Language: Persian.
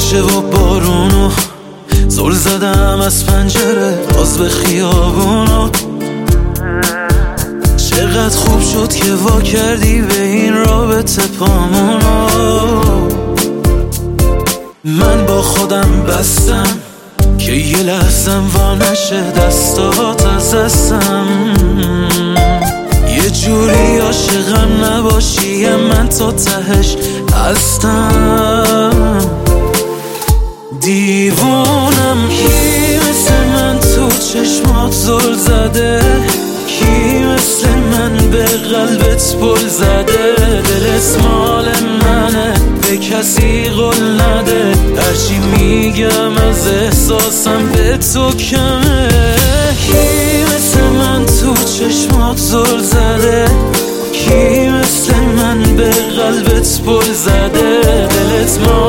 باشه و بارونو زل زدم از پنجره باز به خیابونو. چقدر خوب شد که وا کردی به این رابطه پامونو. من با خودم بستم که یه لحظم وا نشه دستات از دستم. یه جوری عاشقم نباشی من تا تهش هستم. دیوونم کی مثل من تو چشمات زل زده، کی مثل من به قلبت پل زده. دلت مال منه به کسی قول نده، هرچی میگم از احساسم به تو کمه. کی مثل من تو چشمات زل زده، کی مثل من به قلبت پل زده. دلت مال